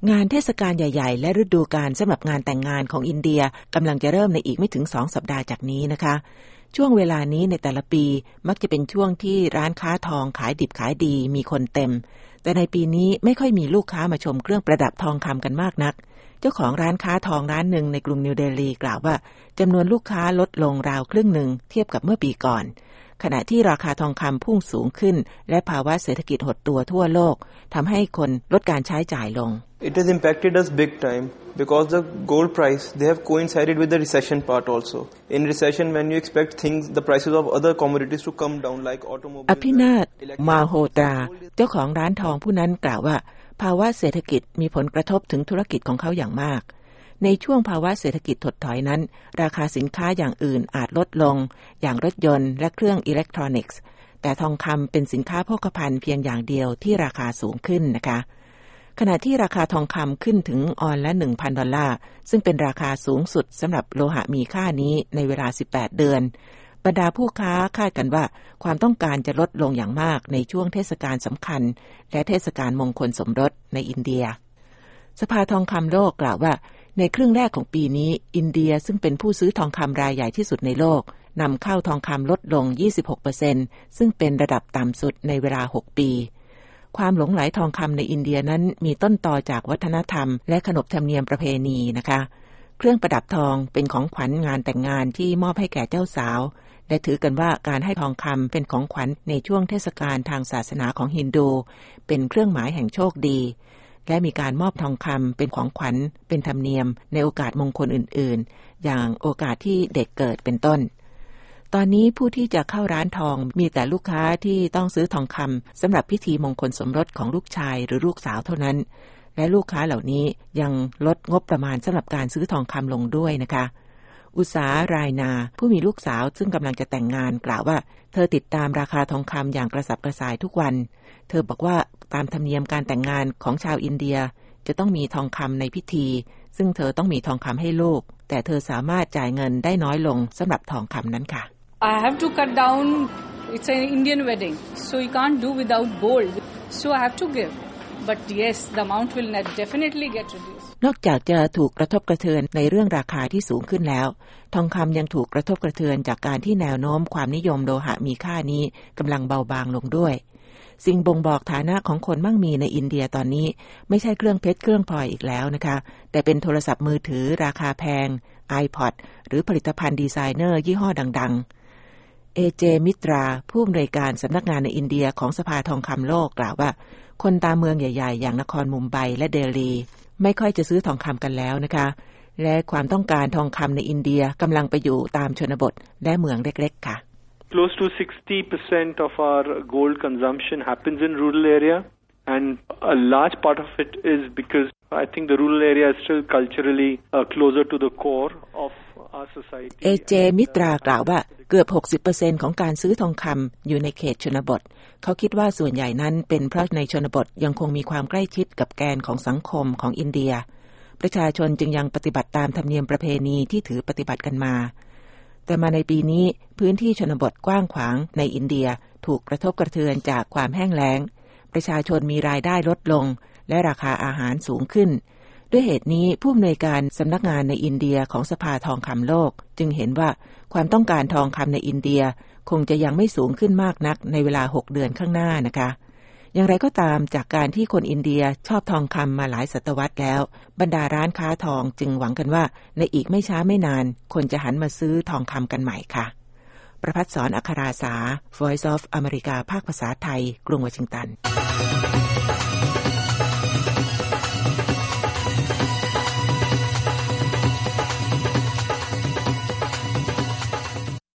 งานเทศกาลใหญ่ๆและฤดูกาลสำหรับงานแต่งงานของอินเดียกำลังจะเริ่มในอีกไม่ถึง2 สัปดาห์จากนี้นะคะช่วงเวลานี้ในแต่ละปีมักจะเป็นช่วงที่ร้านค้าทองขายดิบขายดีมีคนเต็มแต่ในปีนี้ไม่ค่อยมีลูกค้ามาชมเครื่องประดับทองคำกันมากนักเจ้าของร้านค้าทองร้านหนึ่งในกรุงนิวเดลีกล่าวว่าจำนวนลูกค้าลดลงราวครึ่งหนึ่งเทียบกับเมื่อปีก่อนขณะที่ราคาทองคำพุ่งสูงขึ้นและภาวะเศรษฐกิจหดตัวทั่วโลกทำให้คนลดการใช้จ่ายลง It has impacted us big time because the gold price they have coincided with the recession part also. In recession when you expect things the prices of other commodities to come down like automobiles อภินาถมาโฮตราเจ้าของร้านทองผู้นั้นกล่าวว่าภาวะเศรษฐกิจมีผลกระทบถึงธุรกิจของเขาอย่างมากในช่วงภาวะเศรษฐกิจถดถอยนั้นราคาสินค้าอย่างอื่นอาจลดลงอย่างรถยนต์และเครื่องอิเล็กทรอนิกส์แต่ทองคำเป็นสินค้าโภคภัณฑ์เพียงอย่างเดียวที่ราคาสูงขึ้นนะคะขณะที่ราคาทองคำขึ้นถึงออนละ 1,000 ดอลลาร์ซึ่งเป็นราคาสูงสุดสำหรับโลหะมีค่านี้ในเวลา18 เดือนบรรดาผู้ค้าคาดกันว่าความต้องการจะลดลงอย่างมากในช่วงเทศกาลสำคัญและเทศกาลมงคลสมรสในอินเดียสภาทองคำโลกกล่าวว่าในครึ่งแรกของปีนี้อินเดียซึ่งเป็นผู้ซื้อทองคำรายใหญ่ที่สุดในโลกนำเข้าทองคำลดลง 26% ซึ่งเป็นระดับต่ำสุดในเวลา6 ปีความหลงใหลทองคำในอินเดียนั้นมีต้นตอจากวัฒนธรรมและขนบธรรมเนียมประเพณีนะคะเครื่องประดับทองเป็นของขวัญงานแต่งงานที่มอบให้แก่เจ้าสาวและถือกันว่าการให้ทองคำเป็นของขวัญในช่วงเทศกาลทางศาสนาของฮินดูเป็นเครื่องหมายแห่งโชคดีและมีการมอบทองคำเป็นของขวัญเป็นธรรมเนียมในโอกาสมงคลอื่นๆอย่างโอกาสที่เด็กเกิดเป็นต้นตอนนี้ผู้ที่จะเข้าร้านทองมีแต่ลูกค้าที่ต้องซื้อทองคำสำหรับพิธีมงคลสมรสของลูกชายหรือลูกสาวเท่านั้นและลูกค้าเหล่านี้ยังลดงบประมาณสำหรับการซื้อทองคำลงด้วยนะคะอุษารายนาผู้มีลูกสาวซึ่งกำลังจะแต่งงานกล่าวว่าเธอติดตามราคาทองคำอย่างกระสับกระส่ายทุกวันเธอบอกว่าตามธรรมเนียมการแต่งงานของชาวอินเดียจะต้องมีทองคำในพิธีซึ่งเธอต้องมีทองคำให้ลูกแต่เธอสามารถจ่ายเงินได้น้อยลงสำหรับทองคำนั้นค่ะ I have to cut down. It's an Indian wedding, so you can't do without gold. So I have to give. But yes, the amount will definitely get reduced. นอกจากจะถูกกระทบกระเทือนในเรื่องราคาที่สูงขึ้นแล้วทองคำยังถูกกระทบกระเทือนจากการที่แนวโน้มความนิยมโลหะมีค่านี้กำลังเบาบางลงด้วยสิ่งบ่งบอกฐานะของคนมั่งมีในอินเดียตอนนี้ไม่ใช่เครื่องเพชรเครื่องพลอยอีกแล้วนะคะแต่เป็นโทรศัพท์มือถือราคาแพง iPod หรือผลิตภัณฑ์ดีไซเนอร์ยี่ห้อดังๆAJ มิตราผู้อำนวยการสำนักงานในอินเดียของสภาทองคำโลกกล่าวว่าคนตามเมืองใหญ่ๆอย่างนครมุมไบและเดลีไม่ค่อยจะซื้อทองคำกันแล้วนะคะและความต้องการทองคำในอินเดียกำลังไปอยู่ตามชนบทและเมืองเล็กๆค่ะ Close to 60% of our gold consumption happens in rural area and a large part of it is because I think the rural area is still culturally closer to the core of our society. AJ มิตรากล่าวว่าเกือบ 60% ของการซื้อทองคำอยู่ในเขตชนบทเขาคิดว่าส่วนใหญ่นั้นเป็นเพราะในชนบทยังคงมีความใกล้ชิดกับแกนของสังคมของอินเดียประชาชนจึงยังปฏิบัติตามธรรมเนียมประเพณีที่ถือปฏิบัติกันมาแต่มาในปีนี้พื้นที่ชนบทกว้างขวางในอินเดียถูกกระทบกระเทือนจากความแห้งแล้งประชาชนมีรายได้ลดลงและราคาอาหารสูงขึ้นด้วยเหตุนี้ผู้อำนวยการสำนักงานในอินเดียของสภาทองคำโลกจึงเห็นว่าความต้องการทองคำในอินเดียคงจะยังไม่สูงขึ้นมากนักในเวลา6 เดือนข้างหน้านะคะอย่างไรก็ตามจากการที่คนอินเดียชอบทองคำมาหลายศตวรรษแล้วบรรดาร้านค้าทองจึงหวังกันว่าในอีกไม่ช้าไม่นานคนจะหันมาซื้อทองคำกันใหม่ค่ะประภัสสร อัคราสา Voice of America ภาคภาษาไทยกรุงวอชิงตัน